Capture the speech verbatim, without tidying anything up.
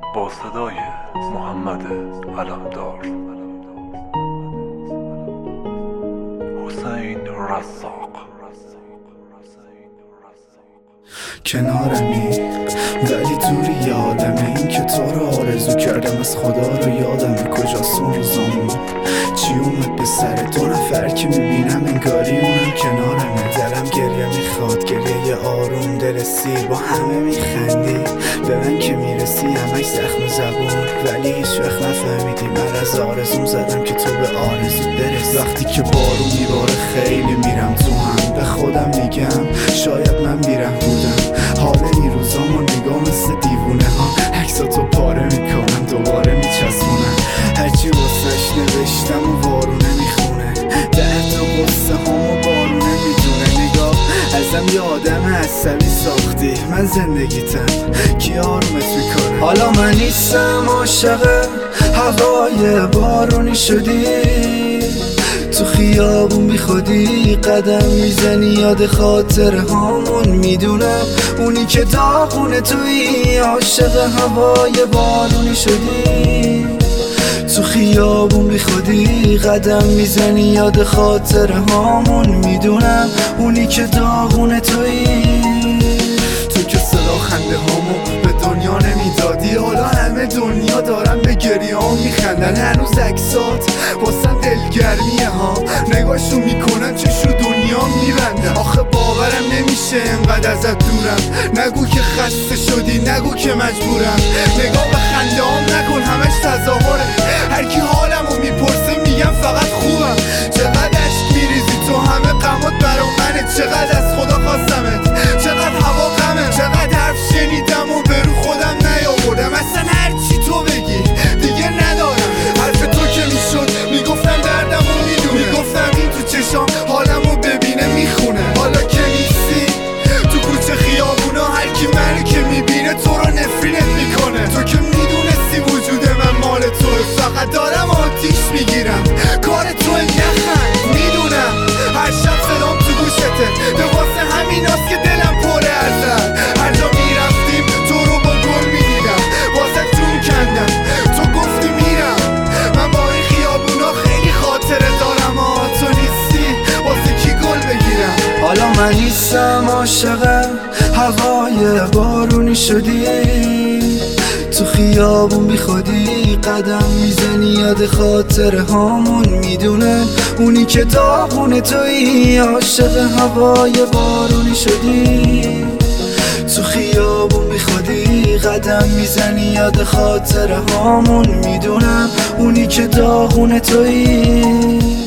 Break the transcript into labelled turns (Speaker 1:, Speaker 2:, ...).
Speaker 1: با صدای محمد علمدار، حسین رزاق.
Speaker 2: کنارمی ولی دوری عالمی، این که تو رو آرزو کردم از خدا رو یادم کجاست اون روزامون، چی اومد به سر دو نفر که میبینم انگاری اونم کنارمه. دلم گریه میخواد، گریه آروم، دل سیر، با همه میخندی به من که میرسی همش زخم زبون، ولی هیچ وقت نفهمیدی من از آرزوم زدم که تو به آرزو برسی. وقتی که بارون میباره خیلی میرم تو هم، به خودم میگم شاید من بیرم بودم. حال این روزامو نگاه مثل دیوونه ها، عکساتو پاره میکنم دوباره میچسبونم، هرچی واسش نوشتم و وارونه میخونه، درد و غصه هامو بارونه میدونه. نگاه ازم یه آدم عصبی ساختی، من زندگیتم کی آرومت میکنه. حالا من نیستم عاشق هوای بارونی شدی، تو خیابون بی خودی قدم میزنی، یاد خاطر هامون میدونم اونی که داغونه توی، عاشق هوای بارونی شدی، تو خیابون بی خودی قدم میزنی، یاد خاطر هامون میدونم اونی که داغونه توی، تو که صدا خنده هامو به دنیا نمیدادی، حالا همه دنیا دارن به گریه ها میخندن، هنوز عکسات واسم دلگرمیه ها، نگاهشو میکنم چشم دنیا میبنده. آخه باورم نمیشه انقدر ازت دورم، نگو که خسته شدی، نگو که مجبورم، نگاه به خنده هام نکن همش تظاهره، هرکی حالمو میپرسه میگم فقط خوبم. چقدر عشق میریزی تو همه غمات برا منه، چقدر از خدا خواستمت، چقدر هوا غمه، چقدر حرف شنیدم و به رو خودم نیاوردم، اصلا هرچی تو بگی دیگه ندارم. حرف تو که میشد میگفتم دردمو میدونه، میگفتم این تو چشام حالمو ببینه میخونه. حالا که نیستی تو کوچه خیابونا، هرکی منو که میبینه تو رو نفرینت میکنه. تو که میدونستی وجود من مال توه، فقط دارم آتیش میگیرم کار توه. نخند میدونم هر شب صدام تو گوشته، به واسه همیناست که دلم پره ازت، هر جا میرفتیم تو رو با گل میدیدم، واسه جون کندم تو گفتی میرم. من با این خیابونا خیلی خاطره دارم، آه تو نیستی واسه کی گل بگیرم. حالا من نیستم عاشق هوای بارونی شدی، تو خیابون بی خودی قدم میزنی، یاد خاطر هامون میدونه اونی که داغونه توی، عاشق هوای بارونی شدی، تو خیابون بی خودی قدم میزنی، یاد خاطر هامون میدونم اونی که داغونه توی.